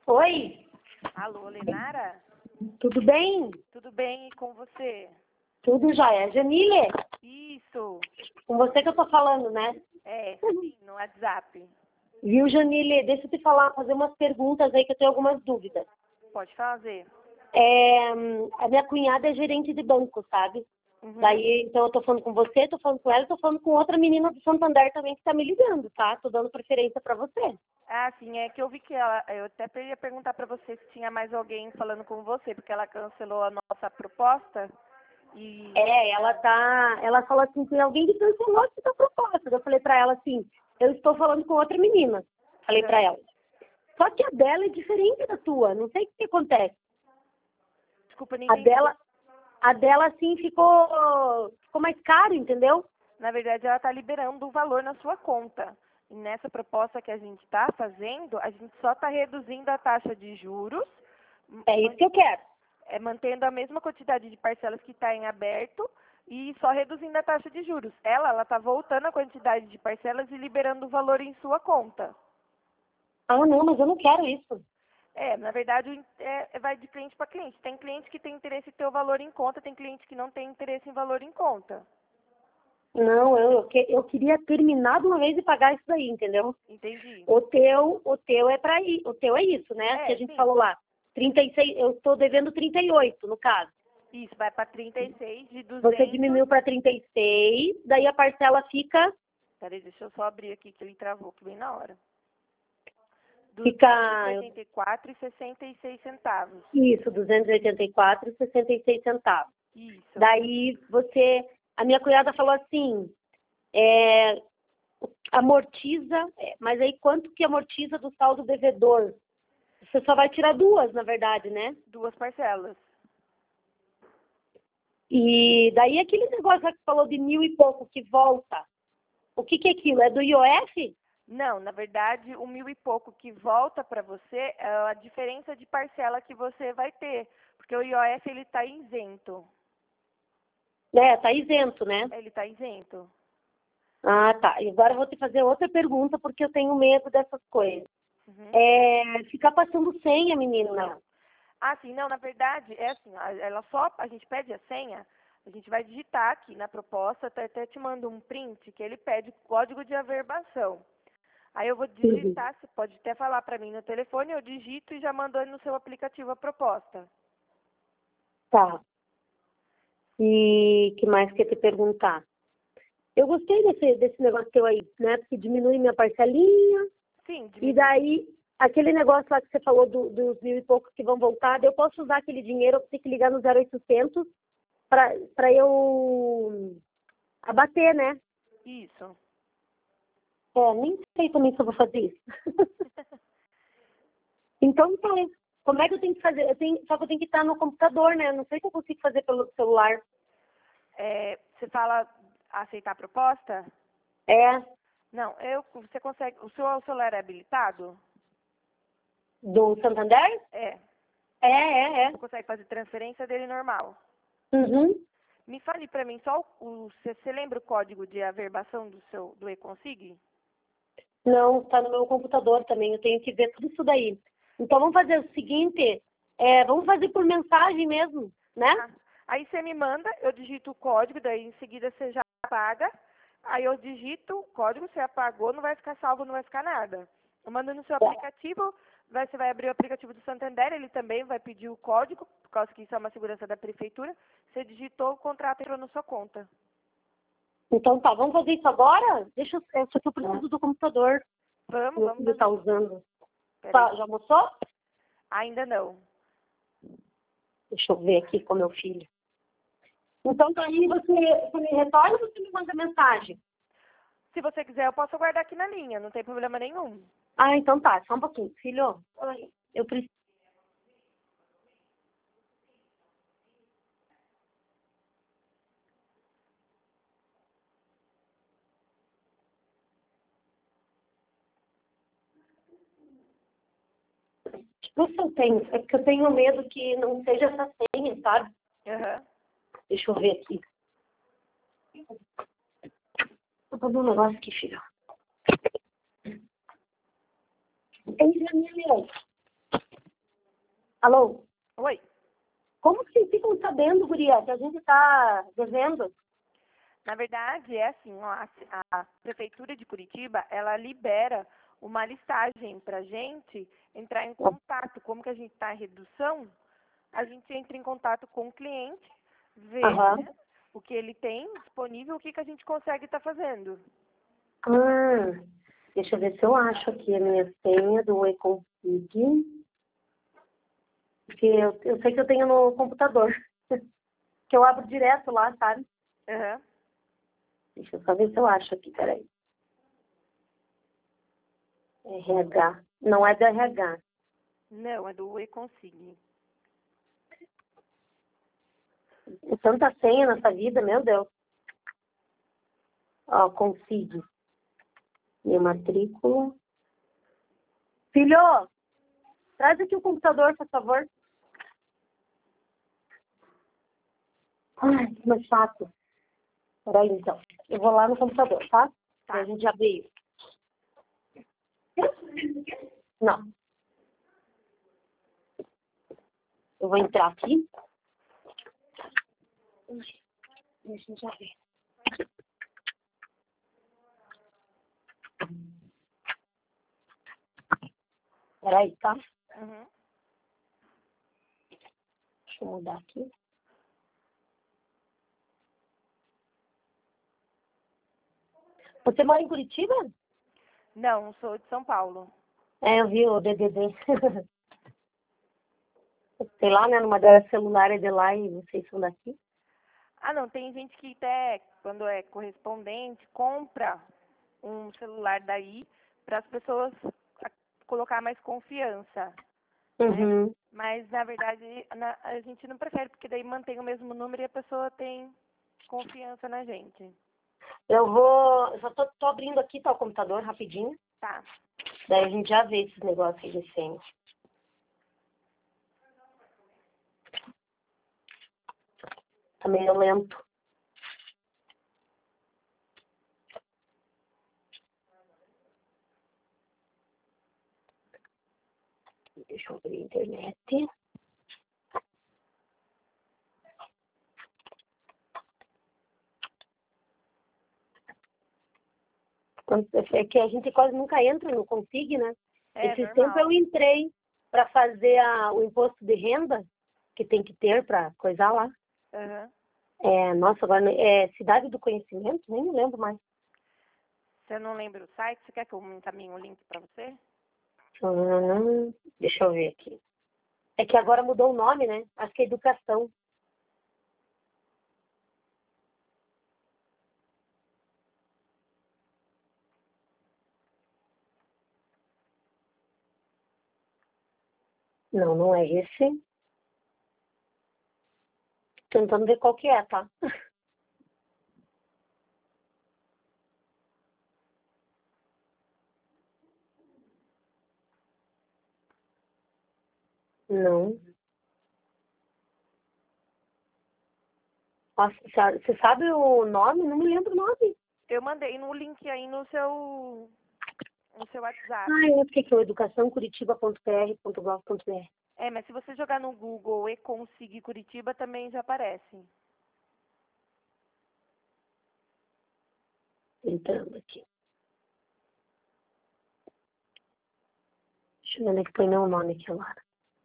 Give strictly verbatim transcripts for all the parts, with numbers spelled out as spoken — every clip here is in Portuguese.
Oi, Alô, Lenara? tudo bem? Tudo bem e com você? Tudo jóia. Jamile, Isso, com você que eu tô falando, né? é, sim, no WhatsApp. Viu, Jamile? Deixa eu te falar, fazer umas perguntas aí que eu tenho algumas dúvidas. Pode fazer. É, hum, a minha cunhada é gerente de banco, sabe? Uhum. Daí, então eu tô falando com você, tô falando com ela, tô falando com outra menina do Santander também que tá me ligando, tá? Tô dando preferência pra você. Ah, sim, é que eu vi que ela, eu até ia perguntar pra você se tinha mais alguém falando com você, porque ela cancelou a nossa proposta e... É, ela tá, ela falou assim, tem alguém que cancelou essa proposta. Eu falei pra ela assim, eu estou falando com outra menina. Falei pra ela. Só que a dela é diferente da tua, não sei o que, que acontece. Desculpa, não A entendi. dela, a dela assim ficou, ficou mais caro, entendeu? Na verdade, ela está liberando o valor na sua conta. E nessa proposta que a gente está fazendo, a gente só está reduzindo a taxa de juros, É isso que eu quero. é, mantendo a mesma quantidade de parcelas que está em aberto e só reduzindo a taxa de juros. Ela ela está voltando a quantidade de parcelas e liberando o valor em sua conta. Ah, não, mas eu não quero isso. É, na verdade, é, vai de cliente para cliente. Tem cliente que tem interesse em ter o valor em conta, tem cliente que não tem interesse em valor em conta. Não, eu, eu, que- eu queria terminar de uma vez e pagar isso daí, entendeu? Entendi. O teu, o teu é para ir, o teu é isso, né? É, Que a gente sim. falou lá. trinta e seis, eu estou devendo trinta e oito, no caso. Isso, vai para trinta e seis de Você duzentos. diminuiu para trinta e seis, daí a parcela fica, Peraí, deixa eu só abrir aqui que ele travou, que bem na hora. fica duzentos e oitenta e quatro e sessenta e seis centavos. isso, duzentos e oitenta e quatro e sessenta e seis centavos. Isso. Daí você, a minha cunhada falou assim, é, amortiza, é, mas aí quanto que amortiza do saldo devedor? Você só vai tirar duas, na verdade, né? Duas parcelas. E daí aquele negócio lá que falou de mil e pouco que volta. O que que é aquilo? É do I O F? Não, na verdade, o mil e pouco que volta para você é a diferença de parcela que você vai ter. Porque o I O F, ele está isento. É, tá isento, né? Ele está isento. Ah, tá. E agora eu vou te fazer outra pergunta, porque eu tenho medo dessas coisas. Uhum. É, ficar passando senha, menina. Ah, sim, não, na verdade, é assim, a- ela só, a gente pede a senha, a gente vai digitar aqui na proposta, até, até te mando um print, que ele pede código de averbação. Aí eu vou Uhum. digitar, você pode até falar para mim no telefone, eu digito e já mando aí no seu aplicativo a proposta. Tá. E que mais que eu ia te perguntar? Eu gostei desse, desse negócio teu aí, né? Porque diminui minha parcelinha. Sim, E diminui. daí, aquele negócio lá que você falou do- dos mil e poucos que vão voltar, daí eu posso usar aquele dinheiro, eu tenho que ligar no zero oitocentos para eu abater, né? Isso. É, nem sei também se eu vou fazer isso. Então, tá. Como é que eu tenho que fazer? Eu tenho, só que eu tenho que estar no computador, né? Não sei se eu consigo fazer pelo celular. É, você fala aceitar a proposta? É, Não, eu, você consegue, o seu celular é habilitado? do Santander? É. É, é, é. Você consegue fazer transferência dele normal? Uhum. Me fale para mim só o, o você, você lembra o código de averbação do seu do eConsig? Não, está no meu computador também. Eu tenho que ver tudo isso daí. Então, vamos fazer o seguinte. É, vamos fazer por mensagem mesmo, né? Ah, aí você me manda, eu digito o código, daí em seguida você já apaga. Aí eu digito o código, você apagou, não vai ficar salvo, não vai ficar nada. Eu mando no seu Tá. aplicativo, vai- você vai abrir o aplicativo do Santander, ele também vai pedir o código, por causa que isso é uma segurança da prefeitura. Você digitou, o contrato entrou na sua conta. Então tá, vamos fazer isso agora? Deixa eu. é, Só que eu preciso do computador que Vamos, meu vamos filho está fazer. usando. Peraí. Tá, já almoçou? Ainda não. Deixa eu ver aqui com meu filho. Então tá aí, você, você me retorna ou você me manda mensagem? Se você quiser, eu posso guardar aqui na linha, não tem problema nenhum. Ah, então tá, só um pouquinho. Filho, oi, eu preciso. Não sei se eu tenho, é porque eu tenho medo que não seja essa senha, sabe? Aham. Deixa eu ver aqui. Vou fazer um negócio aqui, filho. Ei, Jamile, Alô? Oi. Como que ficam sabendo, guria, que a gente tá devendo? Na verdade, é assim, ó, a, a Prefeitura de Curitiba, ela libera uma listagem para a gente entrar em contato. Como que a gente está em redução, a gente entra em contato com o cliente, vê, Aham. né, o que ele tem disponível, o que, que a gente consegue estar fazendo. Ah, deixa eu ver se eu acho aqui a minha senha do eConsig. Porque eu, eu sei que eu tenho no computador. Que eu abro direto lá, sabe? Aham. Deixa eu só ver se eu acho aqui, peraí. R H. Não é do R H. Não, é do eConsig. Tem tanta senha nessa vida, meu Deus. Ó, Consig. Minha matrícula. Filho, traz aqui o computador, por favor. Ai, que mais chato. Peraí, então. Eu vou lá no computador, tá? Tá. A gente já vê isso. Não. Eu vou entrar aqui. E a gente já vê. Peraí, tá? Uhum. Deixa eu mudar aqui. Você mora em Curitiba? Não, sou de São Paulo. É, eu vi o D D D. Sei lá, né? Numa das celulares de lá e vocês são daqui. Ah, não, tem gente que até, quando é correspondente, compra um celular daí para as pessoas a- colocar mais confiança, né? Uhum. Mas, na verdade, na- a gente não prefere, porque daí mantém o mesmo número e a pessoa tem confiança na gente. Eu vou... Eu só tô, tô abrindo aqui, tá, o computador, rapidinho. Tá. Daí a gente já vê esses negócios de senha. Tá meio lento. Deixa eu abrir a internet. Quando- É que a gente quase nunca entra no Consig, né? É Esses tempos eu normal. entrei para fazer a, o imposto de renda, que tem que ter para coisar lá. Aham. É, nossa, agora é Cidade do Conhecimento? Nem me lembro mais. Você não lembra o site? Você quer que eu encaminhe o link para você? Hum, deixa eu ver aqui. É que agora mudou o nome, né? Acho que é Educação. Não, não é esse. Tentando ver qual que é, tá? Não. Nossa, você sabe o nome? Não me lembro o nome. Eu mandei no link aí no seu, no seu WhatsApp. Ah, eu sei que é o educação curitiba ponto p r ponto gov ponto b r. É, mas se você jogar no Google e conseguir Curitiba, também já aparece. Entrando aqui. Deixa eu ver onde é que põe meu nome aqui agora.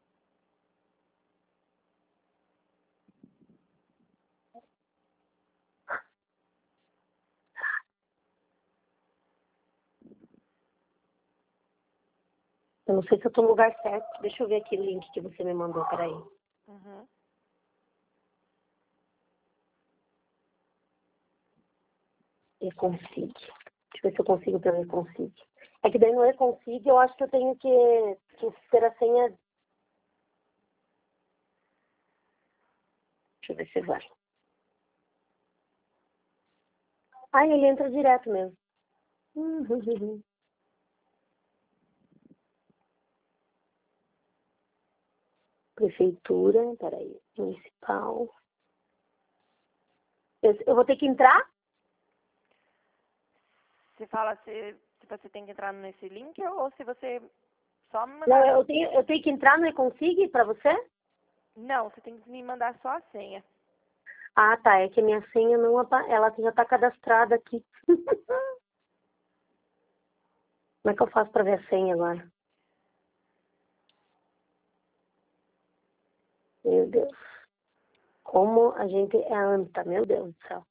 Eu não sei se eu tô no lugar certo. Deixa eu ver aqui o link que você me mandou, peraí. Uhum. E-Consig. Deixa eu ver se eu consigo pelo E-Consig. É que daí no E-Consig eu acho que eu tenho que, que ter a senha. Deixa eu ver se vai. Ah, ele entra direto mesmo. Uhum. Prefeitura, peraí. Municipal. Eu, eu vou ter que entrar? Você fala se, se você tem que entrar nesse link ou se você Só me Não, mandar. eu tenho, eu tenho que entrar no e-consig para você? Não, você tem que me mandar só a senha. Ah, tá. É que a minha senha não apa- ela já está cadastrada aqui. Como é que eu faço para ver a senha agora? Meu Deus. Como a gente é anta, meu Deus do céu.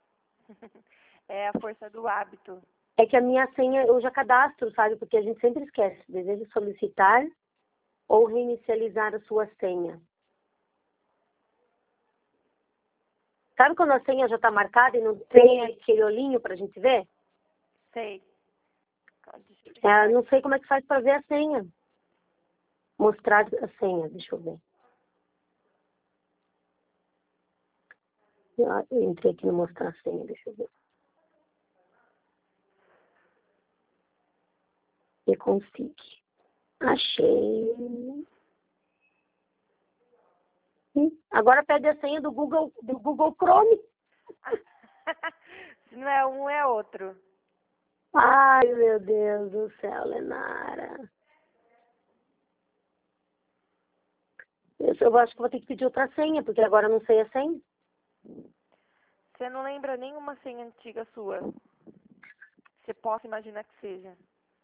É a força do hábito. É que a minha senha eu já cadastro, sabe? Porque a gente sempre esquece. Deseja solicitar ou reinicializar a sua senha. Sabe quando a senha já está marcada e não tem aquele olhinho para a gente ver? Sei. Deixa eu É, ver. não sei como é que faz para ver a senha. Mostrar a senha, deixa eu ver. Ah, eu entrei aqui no mostrar a senha, deixa eu ver. Eu consigo. Achei. Hum, Agora pede a senha do Google, do Google Chrome. Se não é um, é outro. Ai, meu Deus do céu, Lenara. Eu, eu acho que vou ter que pedir outra senha, porque agora eu não sei a senha. Você não lembra nenhuma senha antiga sua? Você possa imaginar que seja.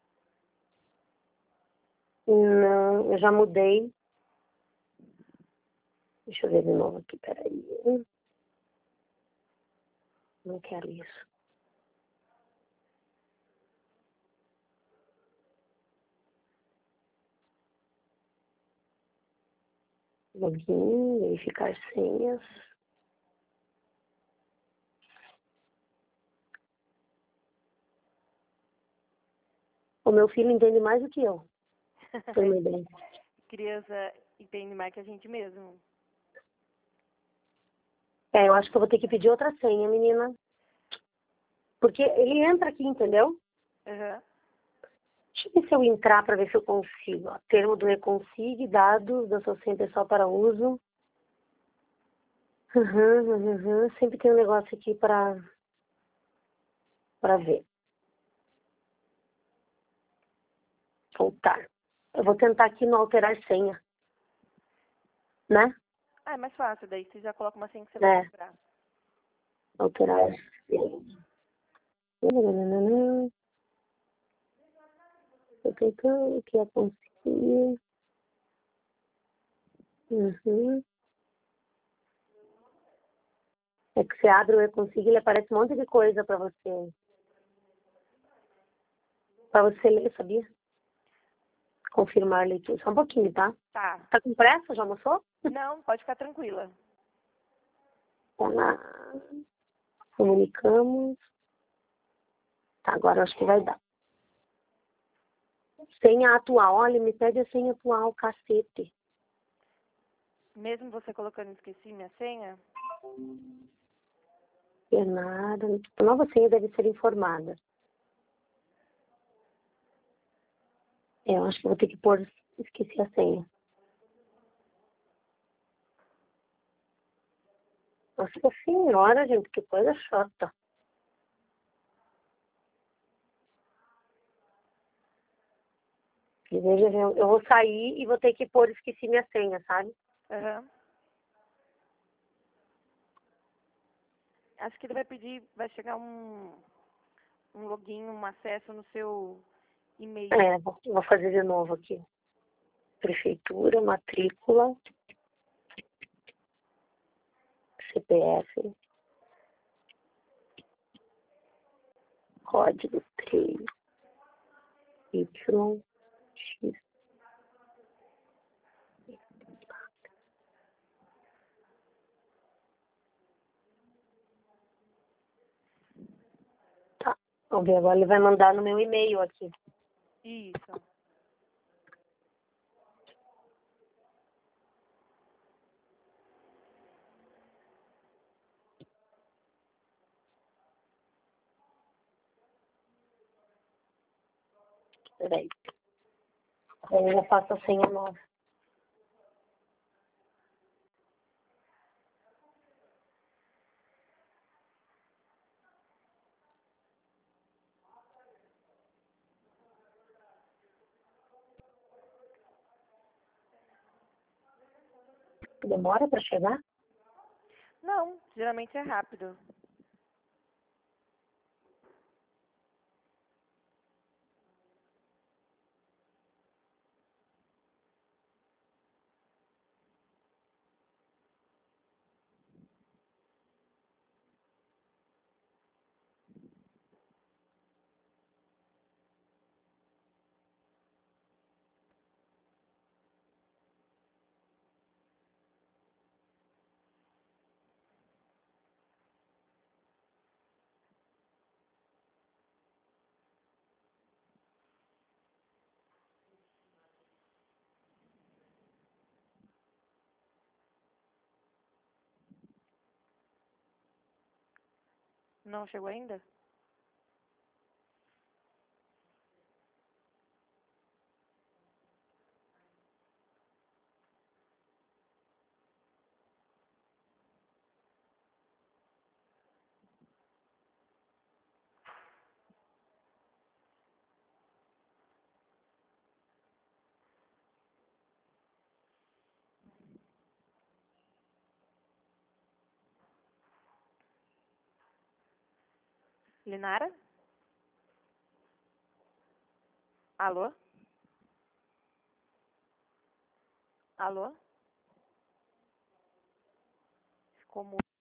Não, eu já mudei. Deixa eu ver de novo aqui, peraí. Não quero isso. Login, verificar senhas. O meu filho entende mais do que eu. Foi uma ideia. Criança entende mais que a gente mesmo. É, eu acho que eu vou ter que pedir outra senha, menina. Porque ele entra aqui, entendeu? Uhum. Deixa eu ver se eu entrar para ver se eu consigo. Ó, termo do Reconsig, dados da sua senha pessoal para uso. Uhum, uhum, uhum. Sempre tem um negócio aqui para para ver. Voltar. Eu vou tentar aqui no alterar senha, né? Ah, é mais fácil. Daí você já coloca uma senha que você vai É, lembrar. alterar senha. Nananana. Tô tentando aqui a conseguir. Uhum. É que você abre o e-consig, ele aparece um monte de coisa para você. Para você ler, sabia? Confirmar a leitura. Só um pouquinho, tá? Tá. Tá com pressa? Já almoçou? Não, pode ficar tranquila. Tá lá. Comunicamos. Tá, agora eu acho que vai dar. Senha atual. Olha, me pede a senha atual, cacete. Mesmo você colocando esqueci minha senha? Bernardo. A nova senha deve ser informada. É, eu acho que eu vou ter que pôr. Esqueci a senha. Nossa senhora, gente, que coisa chata. E veja, eu eu vou sair e vou ter que pôr esqueci minha senha, sabe? Aham. Acho que ele vai pedir, vai chegar um, um login, um acesso no seu e-mail. É, vou, vou fazer de novo aqui. Prefeitura, matrícula, C P F, código três, Y, X. Tá, vamos ver agora, ele vai mandar no meu e-mail aqui. Isso. Peraí. Aí eu já faço a senha nova. Demora para chegar? Não, geralmente é rápido. Não chegou ainda? Linara? Alô? Alô? Ficou mudo.